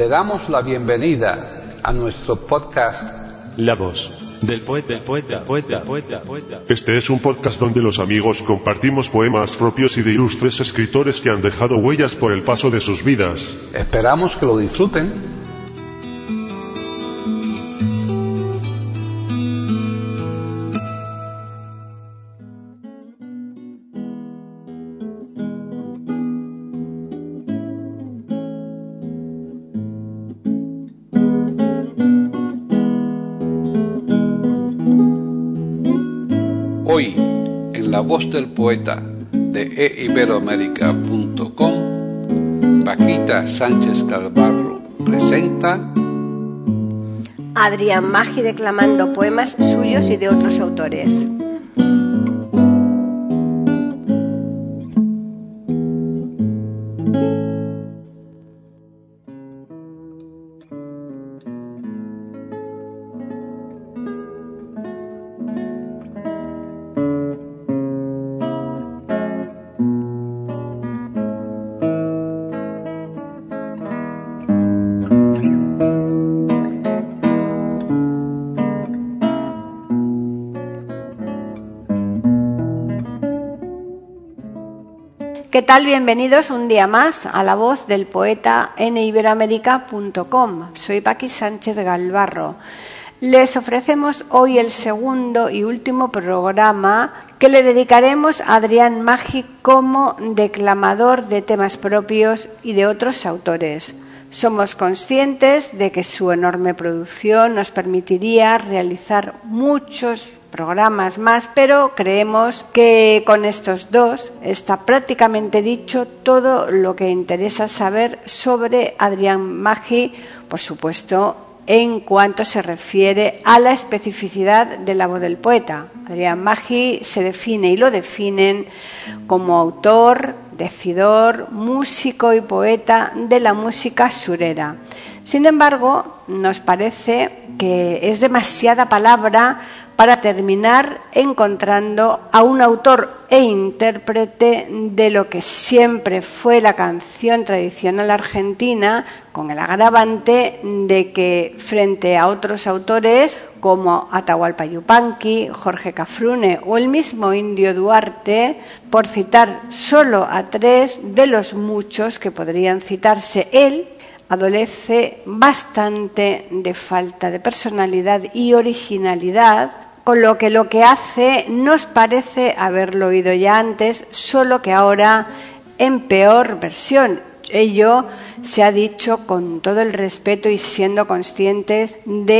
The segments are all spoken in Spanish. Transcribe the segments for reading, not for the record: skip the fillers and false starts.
Le damos la bienvenida a nuestro podcast La voz del poeta. Este es un podcast donde los amigos compartimos poemas propios y de ilustres escritores que han dejado huellas por el paso de sus vidas. Esperamos que lo disfruten. Hoy, en La Voz del Poeta de eiberoamerica.com, Paquita Sánchez Galvarro presenta Adrián Maggi declamando poemas suyos y de otros autores. ¿Qué tal? Bienvenidos un día más a La Voz del Poeta en eiberoamerica.com. Soy Paqui Sánchez Galvarro. Les ofrecemos hoy el segundo y último programa que le dedicaremos a Adrián Maggi como declamador de temas propios y de otros autores. Somos conscientes de que su enorme producción nos permitiría realizar muchos programas más, pero creemos que con estos dos está prácticamente dicho todo lo que interesa saber sobre Adrián Maggi, por supuesto, en cuanto se refiere a la especificidad de la voz del poeta. Adrián Maggi se define y lo definen como autor, decidor, músico y poeta de la música surera. Sin embargo, nos parece que es demasiada palabra para terminar encontrando a un autor e intérprete de lo que siempre fue la canción tradicional argentina, con el agravante de que frente a otros autores como Atahualpa Yupanqui, Jorge Cafrune o el mismo Indio Duarte, por citar solo a tres de los muchos que podrían citarse, él adolece bastante de falta de personalidad y originalidad, con lo que hace nos parece haberlo oído ya antes, solo que ahora en peor versión. Ello se ha dicho con todo el respeto y siendo conscientes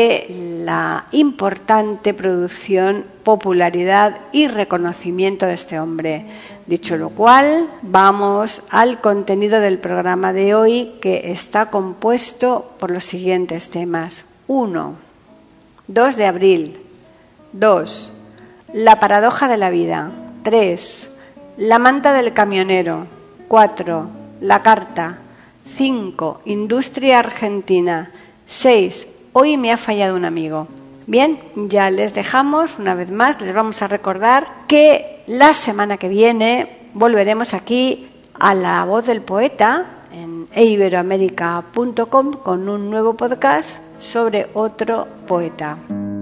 de la importante producción, popularidad y reconocimiento de este hombre. Dicho lo cual, vamos al contenido del programa de hoy, que está compuesto por los siguientes temas. 1. 2 de abril. 2. La paradoja de la vida. 3. La manta del camionero. 4. La carta. 5. Industria argentina. 6. Hoy me ha fallado un amigo. Bien, ya les dejamos una vez más. Les vamos a recordar que la semana que viene volveremos aquí a La Voz del Poeta en eiberoamerica.com con un nuevo podcast sobre otro poeta.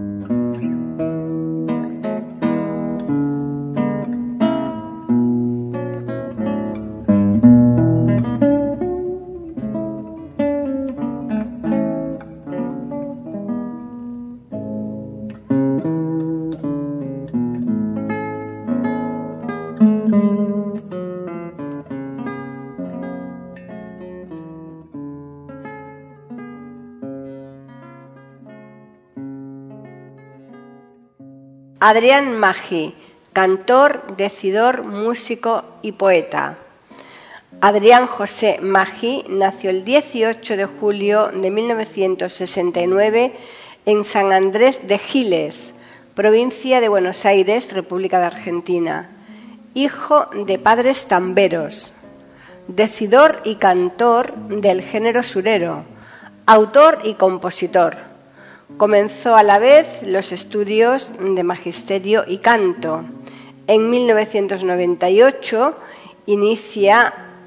Adrián Maggi, cantor, decidor, músico y poeta. Adrián José Maggi nació el 18 de julio de 1969 en San Andrés de Giles, provincia de Buenos Aires, República de Argentina. Hijo de padres tamberos, decidor y cantor del género surero, autor y compositor. Comenzó a la vez los estudios de magisterio y canto. En 1998 inicia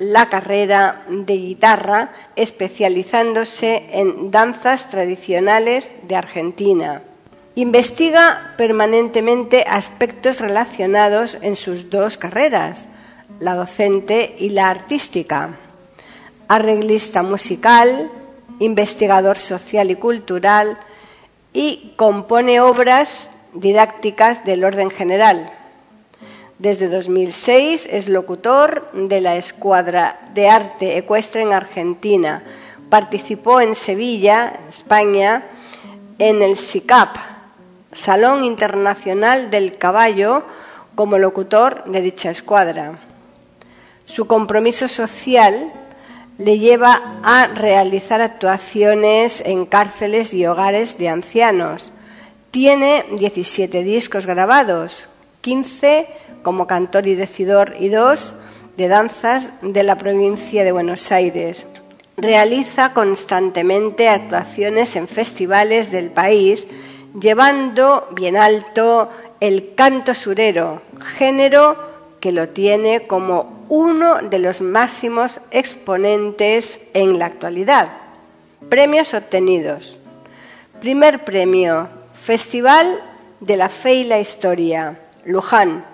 la carrera de guitarra, especializándose en danzas tradicionales de Argentina. Investiga permanentemente aspectos relacionados en sus dos carreras, la docente y la artística. Arreglista musical, investigador social y cultural, y compone obras didácticas del orden general. Desde 2006 es locutor de la Escuadra de Arte Ecuestre en Argentina. Participó en Sevilla, España, en el SICAP, Salón Internacional del Caballo, como locutor de dicha escuadra. Su compromiso social le lleva a realizar actuaciones en cárceles y hogares de ancianos. Tiene 17 discos grabados, 15 como cantor y decidor y 2 de danzas de la provincia de Buenos Aires. Realiza constantemente actuaciones en festivales del país, llevando bien alto el canto surero, género que lo tiene como uno de los máximos exponentes en la actualidad. Premios obtenidos. Primer premio, Festival de la Fe y la Historia, Luján,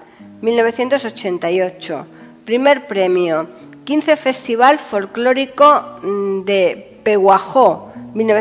1988. Primer premio, 15 Festival Folclórico de Pehuajó,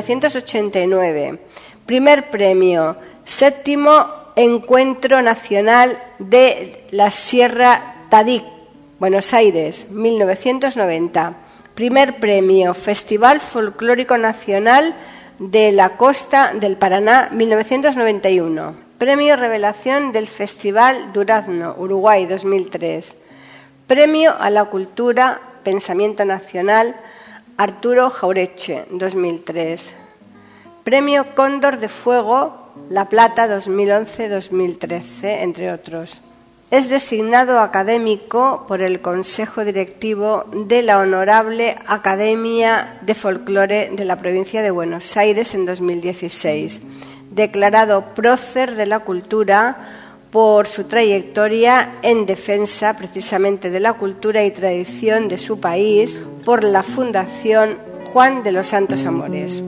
1989. Primer premio, 7º Encuentro Nacional de la Sierra Tadik, Buenos Aires, 1990. Primer premio, Festival Folclórico Nacional de la Costa del Paraná, 1991. Premio Revelación del Festival Durazno, Uruguay, 2003. Premio a la Cultura, Pensamiento Nacional, Arturo Jaureche, 2003. Premio Cóndor de Fuego, La Plata, 2011-2013, entre otros. Es designado académico por el Consejo Directivo de la Honorable Academia de Folclore de la Provincia de Buenos Aires en 2016. Declarado prócer de la cultura por su trayectoria en defensa precisamente de la cultura y tradición de su país por la Fundación Juan de los Santos Amores.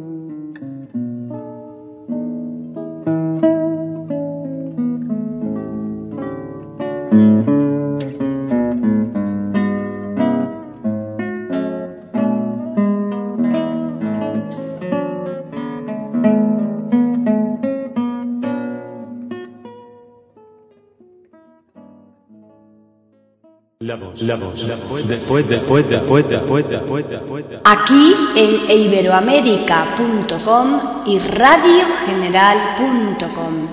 La voz del poeta. Aquí en iberoamerica.com y radiogeneral.com.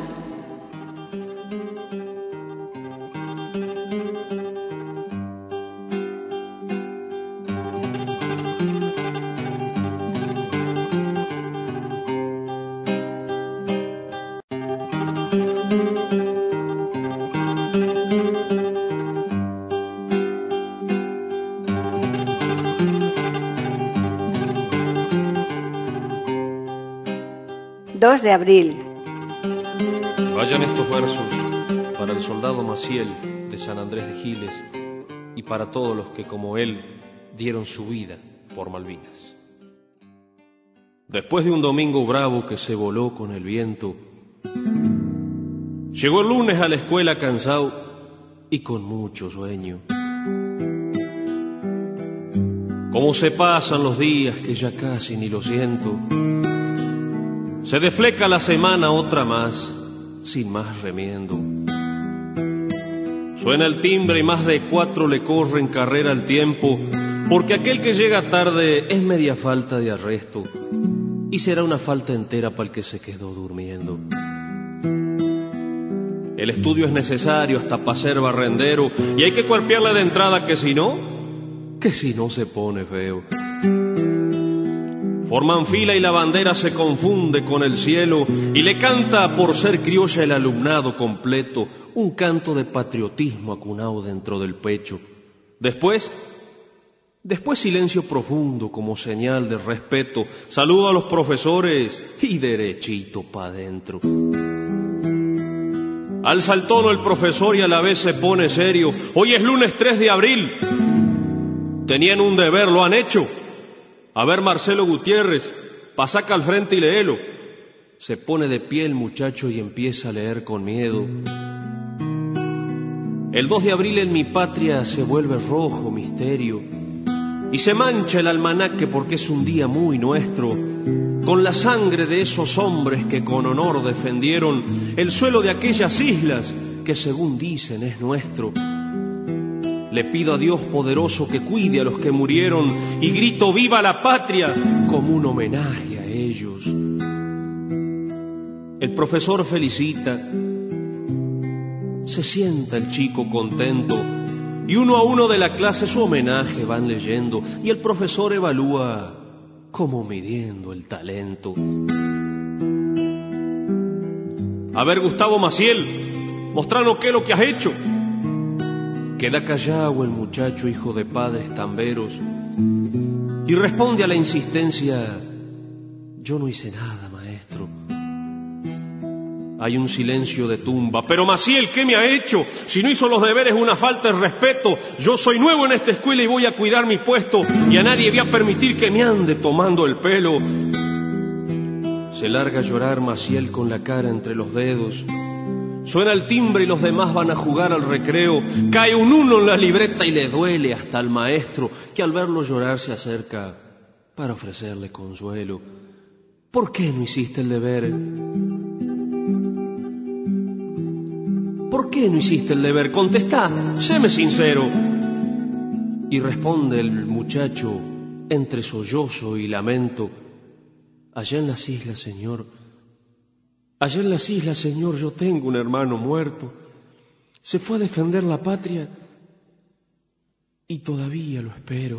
De abril. Vayan estos versos para el soldado Maciel de San Andrés de Giles y para todos los que como él dieron su vida por Malvinas. Después de un domingo bravo que se voló con el viento, llegó el lunes a la escuela cansado y con mucho sueño. Cómo se pasan los días que ya casi ni lo siento. Se defleca la semana otra más, sin más remiendo. Suena el timbre y más de 4 le corren carrera al tiempo, porque aquel que llega tarde es media falta de arresto, y será una falta entera para el que se quedó durmiendo. El estudio es necesario hasta para ser barrendero, y hay que cuerpearle de entrada que si no se pone feo. Forman fila y la bandera se confunde con el cielo y le canta por ser criolla el alumnado completo un canto de patriotismo acunado dentro del pecho. Después silencio profundo como señal de respeto, saludo a los profesores y derechito pa' dentro. Alza el tono el profesor y a la vez se pone serio. Hoy es lunes 3 de abril. Tenían un deber, lo han hecho. A ver, Marcelo Gutiérrez, pasa acá al frente y léelo. Se pone de pie el muchacho y empieza a leer con miedo. El 2 de abril en mi patria se vuelve rojo misterio y se mancha el almanaque porque es un día muy nuestro, con la sangre de esos hombres que con honor defendieron el suelo de aquellas islas que según dicen es nuestro. Le pido a Dios poderoso que cuide a los que murieron y grito ¡viva la patria! Como un homenaje a ellos. El profesor felicita, se sienta el chico contento y uno a uno de la clase su homenaje van leyendo y el profesor evalúa como midiendo el talento. A ver, Gustavo Maciel, mostranos qué es lo que has hecho. Queda callado el muchacho, hijo de padres tamberos, y responde a la insistencia: yo no hice nada, maestro. Hay un silencio de tumba. Pero Maciel, ¿qué me ha hecho? Si no hizo los deberes, una falta de respeto. Yo soy nuevo en esta escuela y voy a cuidar mi puesto, y a nadie voy a permitir que me ande tomando el pelo. Se larga a llorar Maciel con la cara entre los dedos. Suena el timbre y los demás van a jugar al recreo. Cae un 1 en la libreta y le duele hasta al maestro, que al verlo llorar se acerca para ofrecerle consuelo. ¿Por qué no hiciste el deber? ¿Por qué no hiciste el deber? Contestá, séme sincero. Y responde el muchacho entre sollozo y lamento: allá en las islas, señor, allá en las islas, señor, yo tengo un hermano muerto. Se fue a defender la patria y todavía lo espero.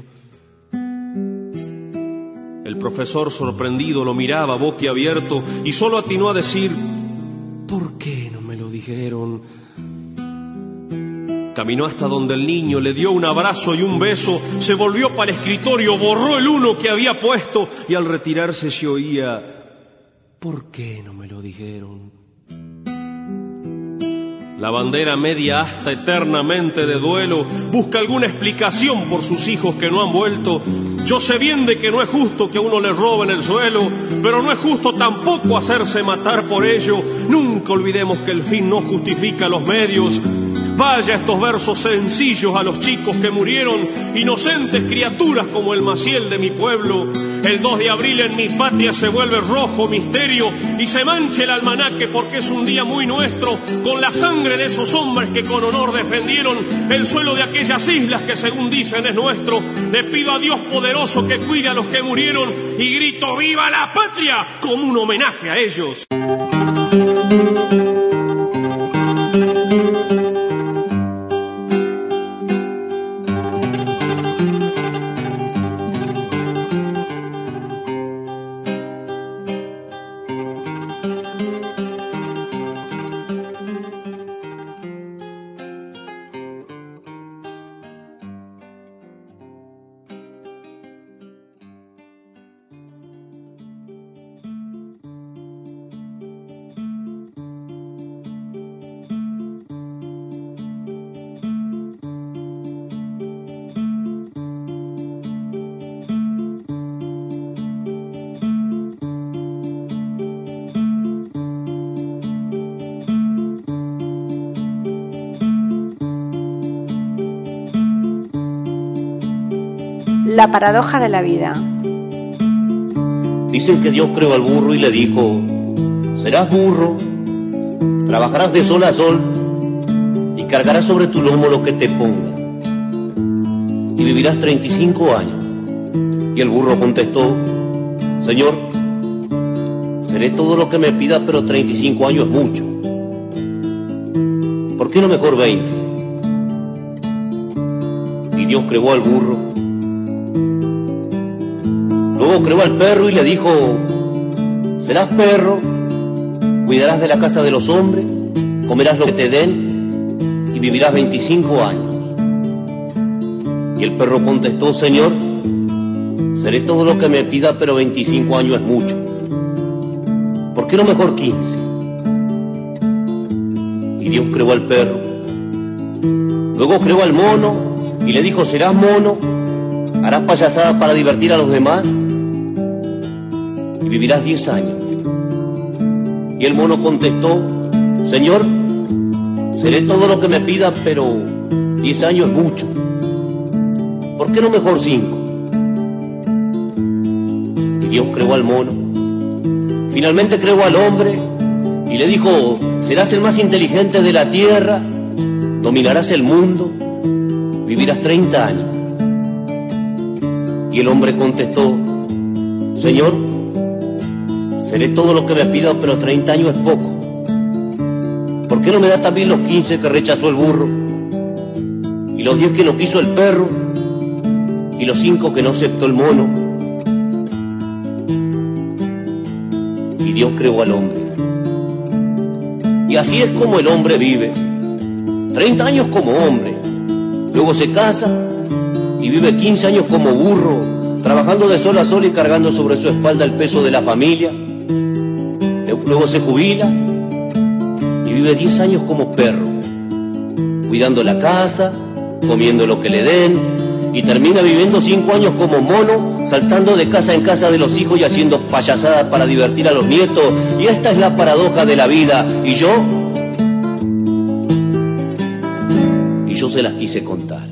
El profesor sorprendido lo miraba boquiabierto y solo atinó a decir: ¿por qué no me lo dijeron? Caminó hasta donde el niño, le dio un abrazo y un beso, se volvió para el escritorio, borró el 1 que había puesto y al retirarse se oía: ¿por qué no me lo dijeron? La bandera media asta eternamente de duelo busca alguna explicación por sus hijos que no han vuelto. Yo sé bien de que no es justo que a uno le roben el suelo, pero no es justo tampoco hacerse matar por ello. Nunca olvidemos que el fin no justifica los medios. Vaya estos versos sencillos a los chicos que murieron, inocentes criaturas como el Maciel de mi pueblo. El 2 de abril en mi patria se vuelve rojo misterio y se mancha el almanaque porque es un día muy nuestro, con la sangre de esos hombres que con honor defendieron el suelo de aquellas islas que según dicen es nuestro. Le pido a Dios poderoso que cuide a los que murieron y grito ¡viva la patria! Como un homenaje a ellos. La paradoja de la vida. Dicen que Dios creó al burro y le dijo: serás burro, trabajarás de sol a sol y cargarás sobre tu lomo lo que te ponga y vivirás 35 años. Y el burro contestó: Señor, seré todo lo que me pida, pero 35 años es mucho. ¿Por qué no mejor 20? Y Dios creó al burro. Luego creó al perro y le dijo: serás perro, cuidarás de la casa de los hombres, comerás lo que te den y vivirás 25 años. Y el perro contestó: Señor, seré todo lo que me pida, pero 25 años es mucho. ¿Por qué no mejor 15? Y Dios creó al perro. Luego creó al mono y le dijo: serás mono, harás payasadas para divertir a los demás y vivirás 10 años. Y el mono contestó: Señor, seré todo lo que me pida, pero 10 años es mucho. ¿Por qué no mejor 5? Y Dios creó al mono. Finalmente creó al hombre y le dijo: serás el más inteligente de la tierra, dominarás el mundo, vivirás 30 años. Y el hombre contestó: Señor, seré todo lo que me pida, pero 30 años es poco. ¿Por qué no me da también los 15 que rechazó el burro? Y los 10 que no quiso el perro, y los 5 que no aceptó el mono. Y Dios creó al hombre. Y así es como el hombre vive: 30 años como hombre, luego se casa y vive 15 años como burro, trabajando de sol a sol y cargando sobre su espalda el peso de la familia. Luego se jubila y vive 10 años como perro, cuidando la casa, comiendo lo que le den, y termina viviendo 5 años como mono, saltando de casa en casa de los hijos y haciendo payasadas para divertir a los nietos. Y esta es la paradoja de la vida, y yo se las quise contar.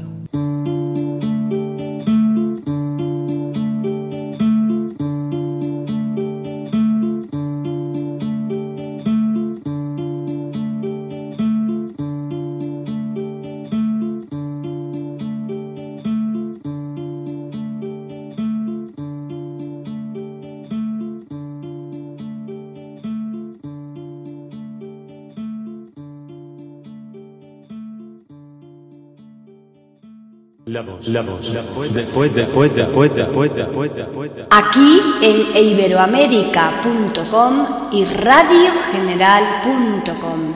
Aquí en iberoamerica.com y radiogeneral.com.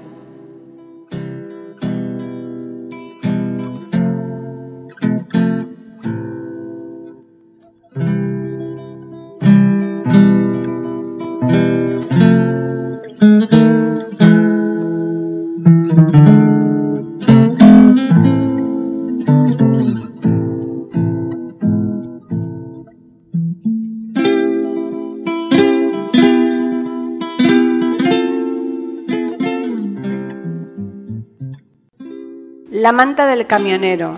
La manta del camionero.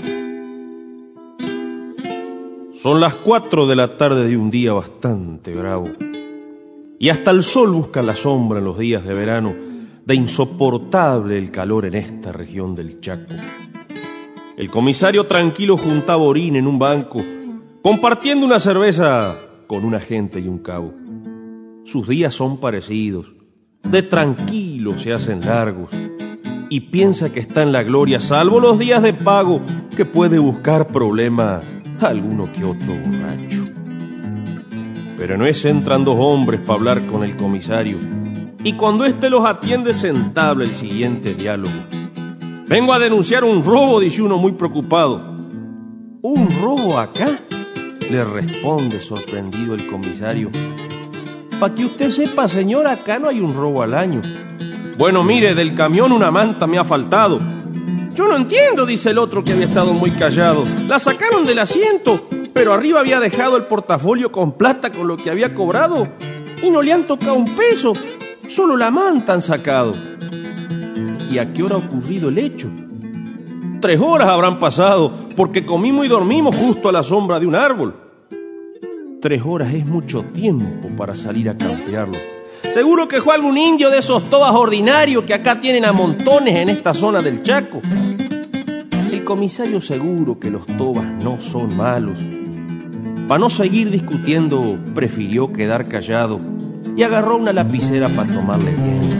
Son las 4 de la tarde de un día bastante bravo, y hasta el sol busca la sombra en los días de verano, de insoportable el calor en esta región del Chaco. El comisario tranquilo juntaba orín en un banco, compartiendo una cerveza con un agente y un cabo. Sus días son parecidos, de tranquilo se hacen largos, y piensa que está en la gloria, salvo los días de pago, que puede buscar problemas a alguno que otro borracho. Pero en ese entran 2 hombres para hablar con el comisario, y cuando éste los atiende se entabla el siguiente diálogo. Vengo a denunciar un robo, dice uno muy preocupado. ¿Un robo acá?, le responde sorprendido el comisario. Pa' que usted sepa, señor, acá no hay un robo al año. Bueno, mire, del camión una manta me ha faltado. Yo no entiendo, dice el otro, que había estado muy callado. La sacaron del asiento, pero arriba había dejado el portafolio con plata con lo que había cobrado, y no le han tocado un peso, solo la manta han sacado. ¿Y a qué hora ha ocurrido el hecho? 3 horas habrán pasado, porque comimos y dormimos justo a la sombra de un árbol. 3 horas es mucho tiempo para salir a campearlo. Seguro que fue algún indio de esos tobas ordinarios que acá tienen a montones en esta zona del Chaco. El comisario seguro que los tobas no son malos. Para no seguir discutiendo, prefirió quedar callado y agarró una lapicera para tomarle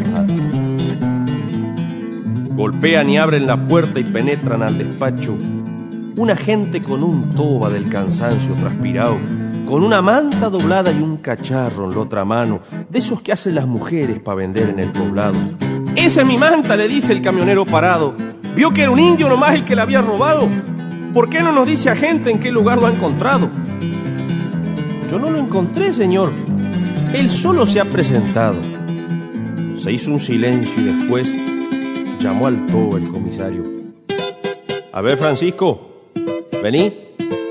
bien. Golpean y abren la puerta y penetran al despacho una gente con un toba del cansancio transpirado, con una manta doblada y un cacharro en la otra mano, de esos que hacen las mujeres para vender en el poblado. «Esa es mi manta», le dice el camionero parado. «Vio que era un indio nomás el que la había robado. ¿Por qué no nos dice a gente en qué lugar lo ha encontrado?» «Yo no lo encontré, señor. Él solo se ha presentado». Se hizo un silencio y después llamó al toba el comisario. «A ver, Francisco, vení.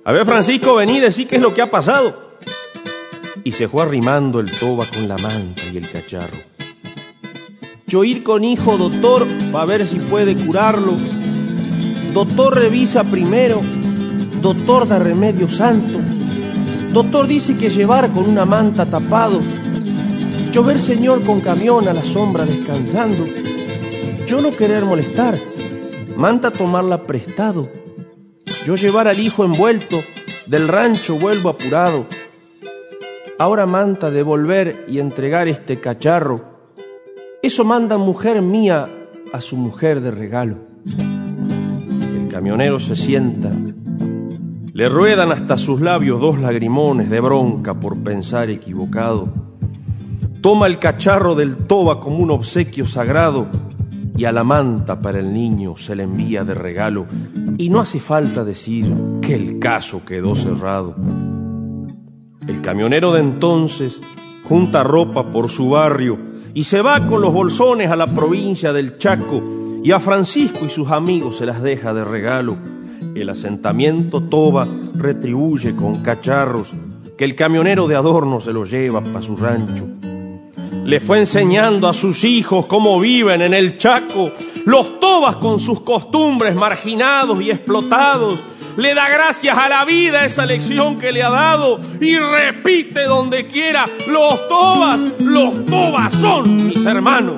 A ver, Francisco, vení, decí qué es lo que ha pasado. Y se fue arrimando el toba con la manta y el cacharro. Yo ir con hijo, doctor, pa' ver si puede curarlo. Doctor revisa primero, doctor da remedio santo. Doctor dice que llevar con una manta tapado. Yo ver señor con camión a la sombra descansando. Yo no querer molestar, manta tomarla prestado. Yo llevar al hijo envuelto, del rancho vuelvo apurado. Ahora manta devolver y entregar este cacharro. Eso manda mujer mía a su mujer de regalo. El camionero se sienta. Le ruedan hasta sus labios 2 lagrimones de bronca por pensar equivocado. Toma el cacharro del toba como un obsequio sagrado y a la manta para el niño se le envía de regalo. Y no hace falta decir que el caso quedó cerrado. El camionero de entonces junta ropa por su barrio y se va con los bolsones a la provincia del Chaco y a Francisco y sus amigos se las deja de regalo. El asentamiento toba retribuye con cacharros que el camionero de adorno se los lleva pa' su rancho. Le fue enseñando a sus hijos cómo viven en el Chaco, los tobas con sus costumbres marginados y explotados. Le da gracias a la vida esa lección que le ha dado y repite donde quiera, los tobas son mis hermanos.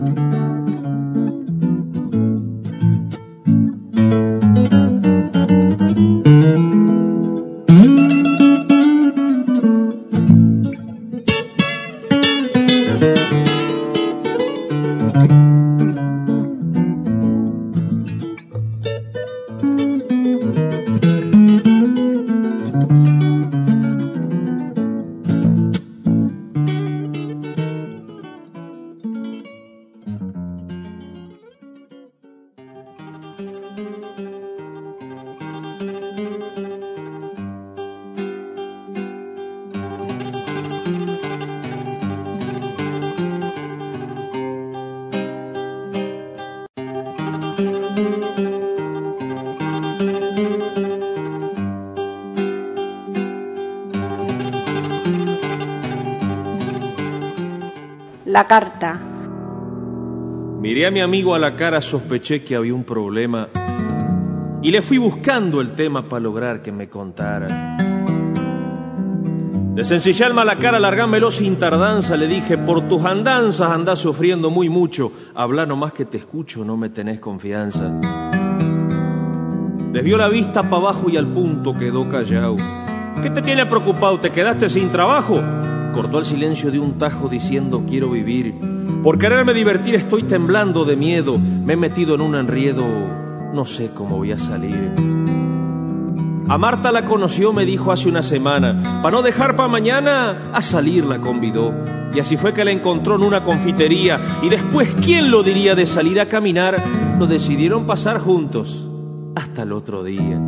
La carta. Miré a mi amigo a la cara, sospeché que había un problema y le fui buscando el tema para lograr que me contara. Desencillarme a la cara, largámelo sin tardanza, le dije, por tus andanzas andás sufriendo muy mucho, habla nomás que te escucho, no me tenés confianza. Desvió la vista para abajo y al punto quedó callado. ¿Qué te tiene preocupado? ¿Te quedaste sin trabajo? Cortó el silencio de un tajo diciendo quiero vivir. Por quererme divertir estoy temblando de miedo. Me he metido en un enriedo, no sé cómo voy a salir. A Marta la conoció, me dijo hace una semana. Para no dejar para mañana, a salir la convidó. Y así fue que la encontró en una confitería. Y después, ¿quién lo diría de salir a caminar? Lo decidieron pasar juntos hasta el otro día.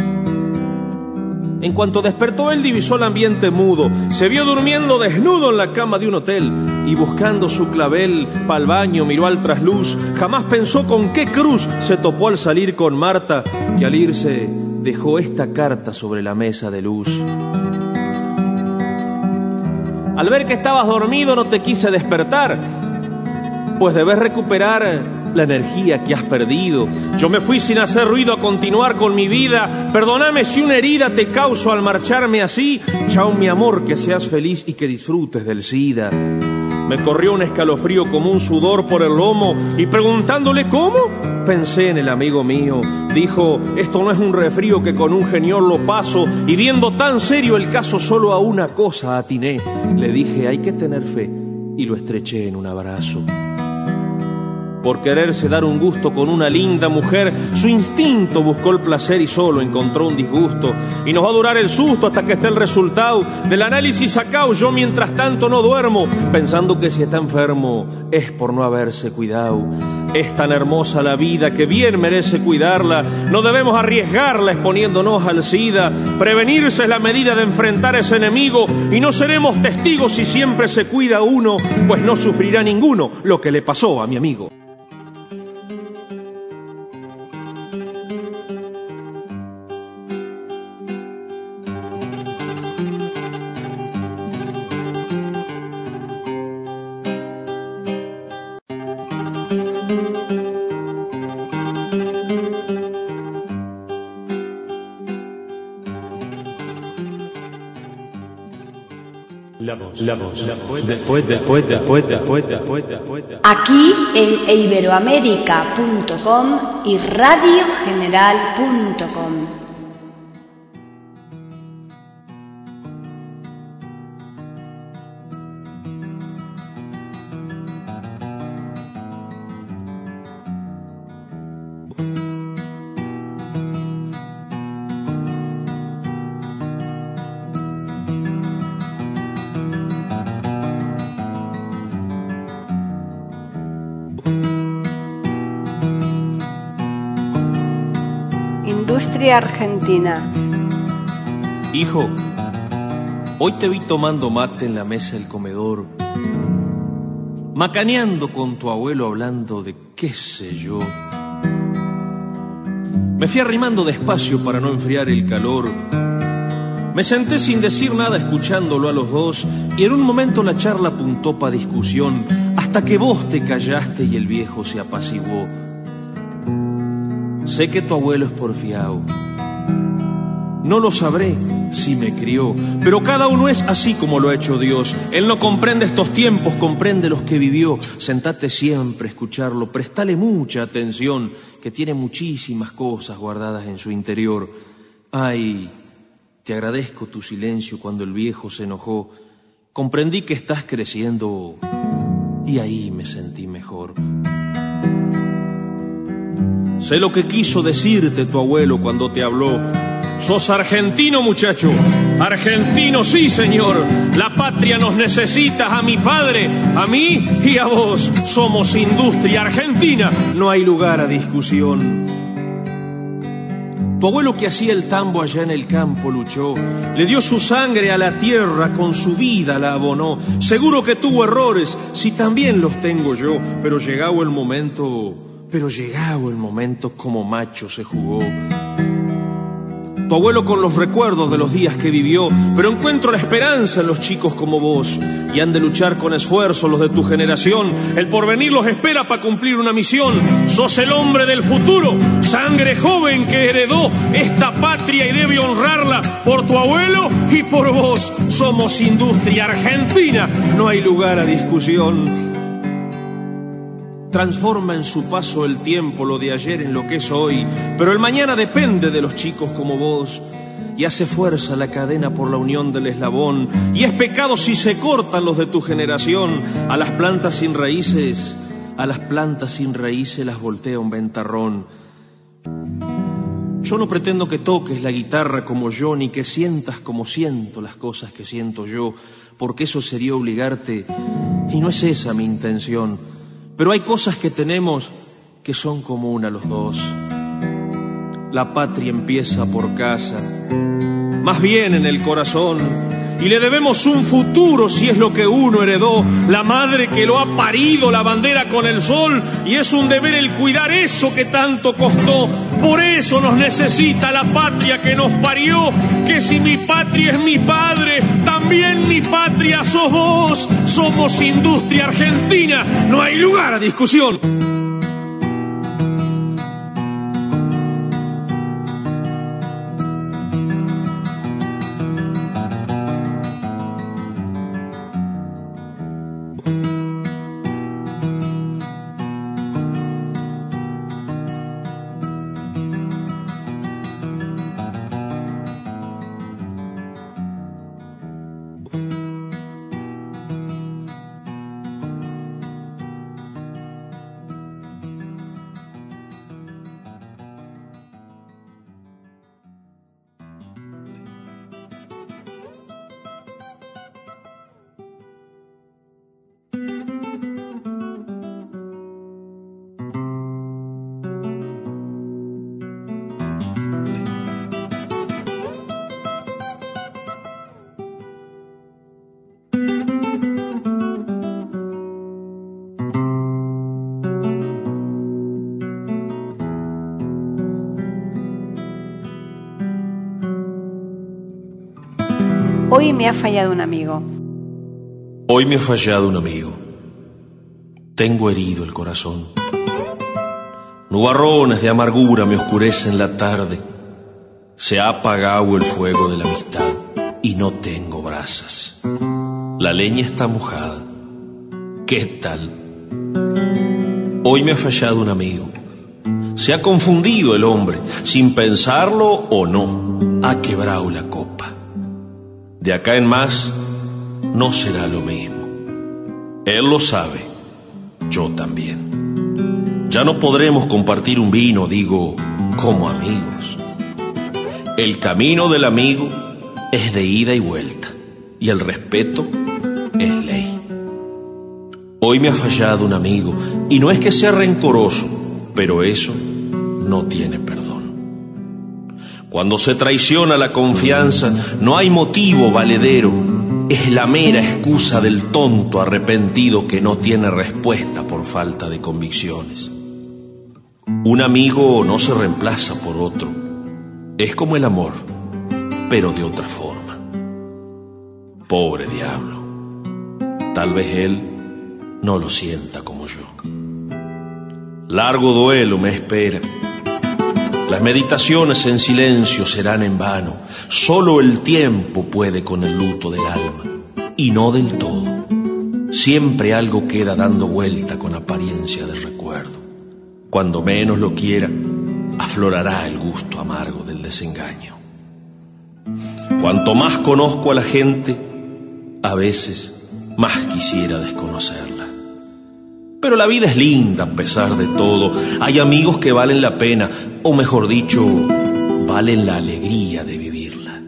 En cuanto despertó, él divisó el ambiente mudo. Se vio durmiendo desnudo en la cama de un hotel. Y buscando su clavel pa'l baño miró al trasluz. Jamás pensó con qué cruz se topó al salir con Marta, que al irse dejó esta carta sobre la mesa de luz. Al ver que estabas dormido no te quise despertar, pues debes recuperar la energía que has perdido. Yo me fui sin hacer ruido a continuar con mi vida. Perdóname si una herida te causo al marcharme así. Chao mi amor, que seas feliz y que disfrutes del SIDA. Me corrió un escalofrío como un sudor por el lomo y preguntándole ¿cómo? Pensé en el amigo mío. Dijo, esto no es un resfrío que con un geniol lo paso. Y viendo tan serio el caso solo a una cosa atiné. Le dije, hay que tener fe, y lo estreché en un abrazo. Por quererse dar un gusto con una linda mujer, su instinto buscó el placer y solo encontró un disgusto. Y nos va a durar el susto hasta que esté el resultado del análisis sacado. Yo mientras tanto no duermo, pensando que si está enfermo es por no haberse cuidado. Es tan hermosa la vida que bien merece cuidarla. No debemos arriesgarla exponiéndonos al SIDA. Prevenirse es la medida de enfrentar a ese enemigo. Y no seremos testigos si siempre se cuida uno, pues no sufrirá ninguno lo que le pasó a mi amigo. Aquí en iberoamerica.com y radiogeneral.com. Industria argentina. Hijo, hoy te vi tomando mate en la mesa del comedor, macaneando con tu abuelo hablando de qué sé yo. Me fui arrimando despacio para no enfriar el calor. Me senté sin decir nada escuchándolo a los dos y en un momento la charla apuntó pa' discusión hasta que vos te callaste y el viejo se apaciguó. Sé que tu abuelo es porfiado. No lo sabré si me crió, pero cada uno es así como lo ha hecho Dios. Él no comprende estos tiempos, comprende los que vivió. Sentate siempre a escucharlo, prestale mucha atención, que tiene muchísimas cosas guardadas en su interior. Ay, te agradezco tu silencio cuando el viejo se enojó. Comprendí que estás creciendo y ahí me sentí mejor. Sé lo que quiso decirte tu abuelo cuando te habló. Sos argentino, muchacho. Argentino, sí, señor. La patria nos necesita, a mi padre, a mí y a vos. Somos industria argentina. No hay lugar a discusión. Tu abuelo que hacía el tambo allá en el campo luchó. Le dio su sangre a la tierra, con su vida la abonó. Seguro que tuvo errores, si también los tengo yo. Pero llegado el momento como macho se jugó. Tu abuelo con los recuerdos de los días que vivió, pero encuentro la esperanza en los chicos como vos, y han de luchar con esfuerzo los de tu generación. El porvenir los espera para cumplir una misión. Sos el hombre del futuro, sangre joven que heredó esta patria y debe honrarla por tu abuelo y por vos. Somos industria argentina, no hay lugar a discusión. Transforma en su paso el tiempo lo de ayer en lo que es hoy, pero el mañana depende de los chicos como vos. Y hace fuerza la cadena por la unión del eslabón, y es pecado si se cortan los de tu generación. A las plantas sin raíces las voltea un ventarrón. Yo no pretendo que toques la guitarra como yo, ni que sientas como siento las cosas que siento yo, porque eso sería obligarte, y no es esa mi intención. Pero hay cosas que tenemos que son comunes a los dos. La patria empieza por casa, más bien en el corazón, y le debemos un futuro si es lo que uno heredó. La madre que lo ha parido, la bandera con el sol, y es un deber el cuidar eso que tanto costó. Por eso nos necesita la patria que nos parió, que si mi patria es mi padre, también mi patria sos vos. Somos industria argentina, no hay lugar a discusión. Hoy me ha fallado un amigo. Hoy me ha fallado un amigo. Tengo herido el corazón. Nubarrones de amargura me oscurecen la tarde. Se ha apagado el fuego de la amistad y no tengo brasas. La leña está mojada. ¿Qué tal? Hoy me ha fallado un amigo. Se ha confundido el hombre, sin pensarlo o no, ha quebrado la copa. De acá en más, no será lo mismo. Él lo sabe, yo también. Ya no podremos compartir un vino, digo, como amigos. El camino del amigo es de ida y vuelta, y el respeto es ley. Hoy me ha fallado un amigo, y no es que sea rencoroso, pero eso no tiene perdón. Cuando se traiciona la confianza, no hay motivo valedero. Es la mera excusa del tonto arrepentido que no tiene respuesta por falta de convicciones. Un amigo no se reemplaza por otro. Es como el amor, pero de otra forma. Pobre diablo. Tal vez él no lo sienta como yo. Largo duelo me espera. Las meditaciones en silencio serán en vano. Solo el tiempo puede con el luto del alma, y no del todo. Siempre algo queda dando vuelta con apariencia de recuerdo. Cuando menos lo quiera, aflorará el gusto amargo del desengaño. Cuanto más conozco a la gente, a veces más quisiera desconocerla. Pero la vida es linda a pesar de todo. Hay amigos que valen la pena, o mejor dicho, valen la alegría de vivirla.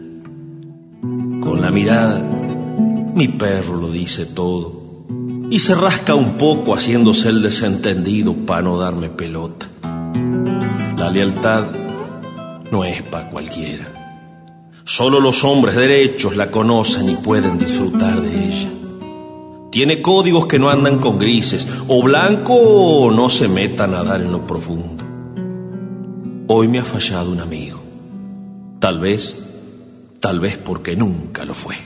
Con la mirada, mi perro lo dice todo, y se rasca un poco haciéndose el desentendido para no darme pelota. La lealtad no es para cualquiera. Solo los hombres derechos la conocen y pueden disfrutar de ella. Tiene códigos que no andan con grises, o blanco o no se meta a nadar en lo profundo. Hoy me ha fallado un amigo. Tal vez porque nunca lo fue.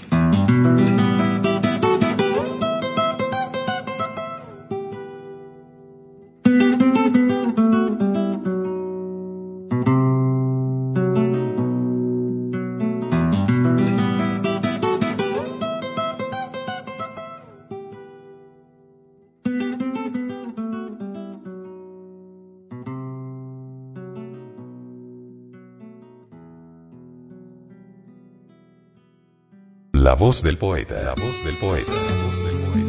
La voz del poeta, la voz del poeta, la voz del poeta.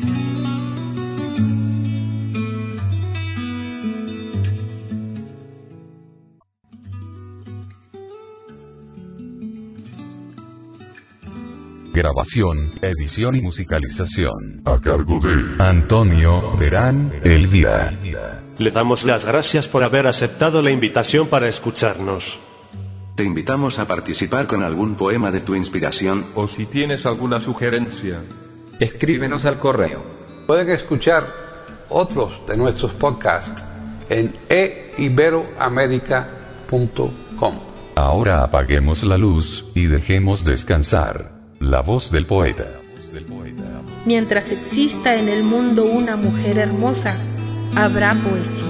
Grabación, edición y musicalización. A cargo de Antonio Terán Elvira. Le damos las gracias por haber aceptado la invitación para escucharnos. Te invitamos a participar con algún poema de tu inspiración. O si tienes alguna sugerencia, escríbenos al correo. Pueden escuchar otros de nuestros podcasts en eiberoamerica.com. Ahora apaguemos la luz y dejemos descansar la voz del poeta. Mientras exista en el mundo una mujer hermosa, habrá poesía.